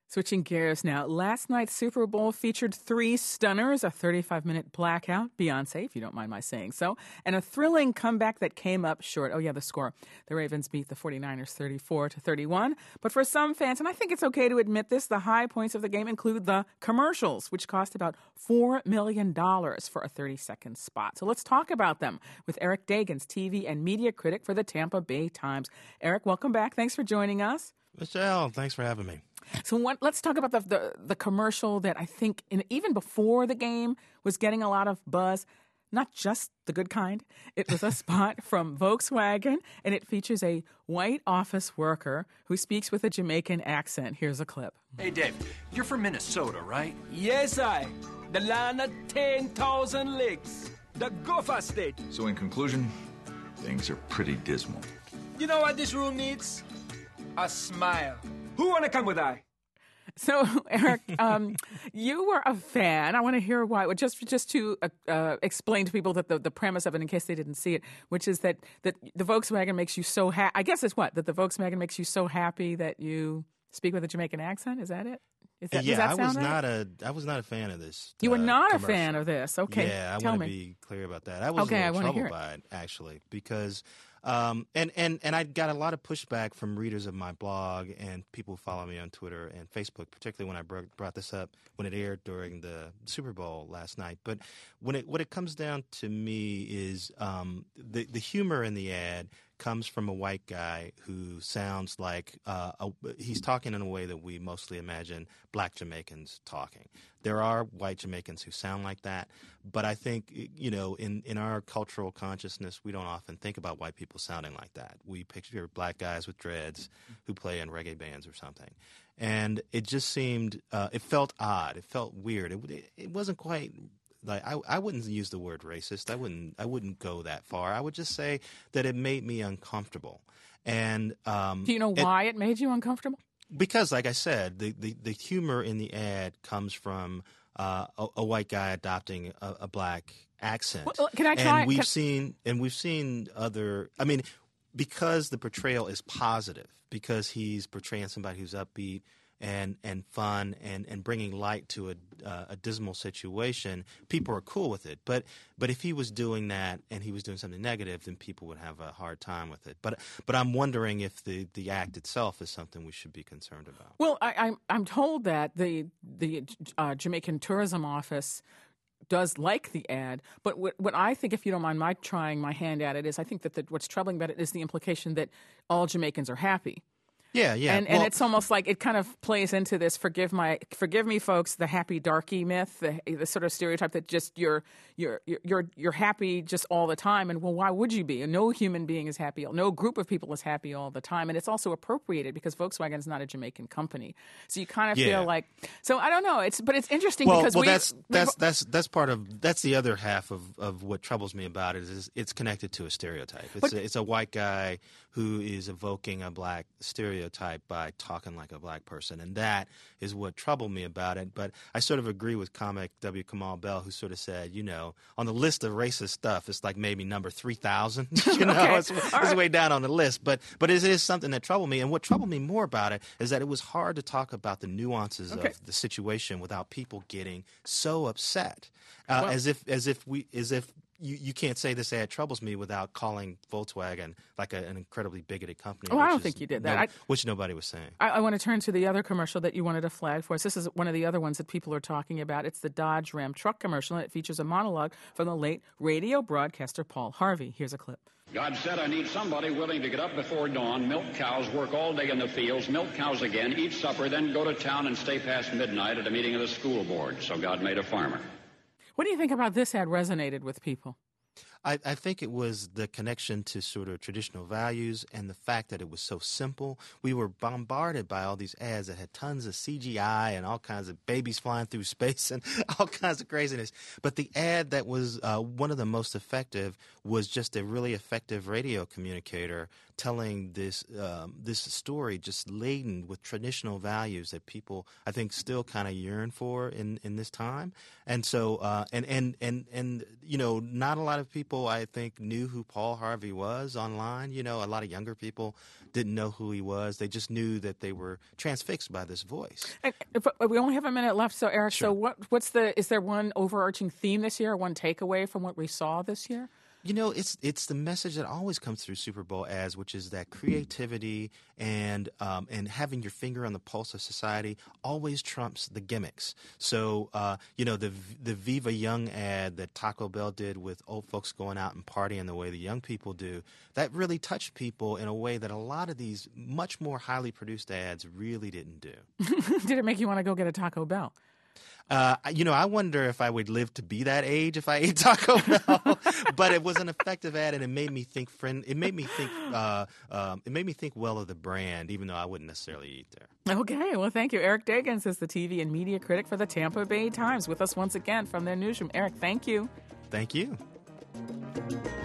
Switching gears now. Last night's Super Bowl featured three stunners, a 35-minute blackout, Beyonce, if you don't mind my saying so, and a thrilling comeback that came up short. Oh, yeah, the score. The Ravens beat the 49ers 34-31. But for some fans, and I think it's okay to admit this, the high points of the game include the commercials, which cost about $4 million for a 30-second spot. So let's talk about them with Eric Dagans, TV and media critic for the Tampa Bay Times. Eric, welcome back. Thanks for joining us. Michelle, thanks for having me. So let's talk about the commercial that I think even before the game was getting a lot of buzz, not just the good kind. It was a spot from Volkswagen, and it features a white office worker who speaks with a Jamaican accent. Here's a clip. Hey, Dave, you're from Minnesota, right? Yes, the land of 10,000 lakes, the Gopher State. So in conclusion, things are pretty dismal. You know what this room needs? A smile. Who want to come with I? So, Eric, you were a fan. I want to hear why. Just to explain to people that the premise of it, in case they didn't see it, which is that the Volkswagen makes you so happy. I guess it's what? That the Volkswagen makes you so happy that you speak with a Jamaican accent? Is that it? I was not a fan of this. You were not commercial. A fan of this. Okay. Yeah, I want to be clear about that. I was a little troubled by it, actually, because and I got a lot of pushback from readers of my blog and people who follow me on Twitter and Facebook, particularly when I brought this up when it aired during the Super Bowl last night. But what it comes down to me is the humor in the ad comes from a white guy who sounds like he's talking in a way that we mostly imagine black Jamaicans talking. There are white Jamaicans who sound like that, but I think, in our cultural consciousness, we don't often think about white people sounding like that. We picture black guys with dreads who play in reggae bands or something. And it just seemed, it felt odd. It felt weird. It wasn't quite... Like I wouldn't use the word racist. I wouldn't go that far. I would just say that it made me uncomfortable. And do you know why it made you uncomfortable? Because, like I said, the humor in the ad comes from a white guy adopting a black accent. Well, can I try? And we've seen other. I mean, because the portrayal is positive, because he's portraying somebody who's upbeat and fun and bringing light to a dismal situation, people are cool with it. But if he was doing that and he was doing something negative, then people would have a hard time with it. But I'm wondering if the act itself is something we should be concerned about. Well, I'm told that the Jamaican Tourism Office does like the ad, but what I think, if you don't mind my trying my hand at it, is I think that what's troubling about it is the implication that all Jamaicans are happy. Yeah. And it's almost like it kind of plays into this forgive me, folks, the happy darky myth, the sort of stereotype that just you're happy just all the time. And well, why would you be? No human being is happy. No group of people is happy all the time. And it's also appropriated because Volkswagen is not a Jamaican company. So you kind of feel like, so I don't know. It's interesting because that's the other half of what troubles me about it is it's connected to a stereotype. It's a white guy who is evoking a black stereotype by talking like a black person, and that is what troubled me about it. But I sort of agree with comic W. Kamau Bell, who sort of said, on the list of racist stuff, it's like maybe number 3,000. It's way down on the list. But it is something that troubled me, and what troubled me more about it is that it was hard to talk about the nuances of the situation without people getting so upset, as if you can't say this ad troubles me without calling Volkswagen like an incredibly bigoted company. Oh, I don't think you did that. Which nobody was saying. I want to turn to the other commercial that you wanted to flag for us. This is one of the other ones that people are talking about. It's the Dodge Ram truck commercial, and it features a monologue from the late radio broadcaster Paul Harvey. Here's a clip. God said, I need somebody willing to get up before dawn, milk cows, work all day in the fields, milk cows again, eat supper, then go to town and stay past midnight at a meeting of the school board. So God made a farmer. What do you think about this ad resonated with people? I think it was the connection to sort of traditional values and the fact that it was so simple. We were bombarded by all these ads that had tons of CGI and all kinds of babies flying through space and all kinds of craziness. But the ad that was one of the most effective was just a really effective radio communicator telling this story just laden with traditional values that people, I think, still kind of yearn for in this time. And so, and not a lot of people people, I think, knew who Paul Harvey was online. You know, a lot of younger people didn't know who he was. They just knew that they were transfixed by this voice. We only have a minute left, so Eric, Sure. so is there one overarching theme this year, one takeaway from what we saw this year? You know, it's the message that always comes through Super Bowl ads, which is that creativity and having your finger on the pulse of society always trumps the gimmicks. So, you know, the Viva Young ad that Taco Bell did with old folks going out and partying the way the young people do, that really touched people in a way that a lot of these much more highly produced ads really didn't do. Did it make you want to go get a Taco Bell? You know, I wonder if I would live to be that age if I ate Taco Bell. But it was an effective ad, and it made me think. It made me think well of the brand, even though I wouldn't necessarily eat there. Okay, well, thank you. Eric Deggans is the TV and media critic for the Tampa Bay Times, with us once again from their newsroom. Eric, thank you. Thank you.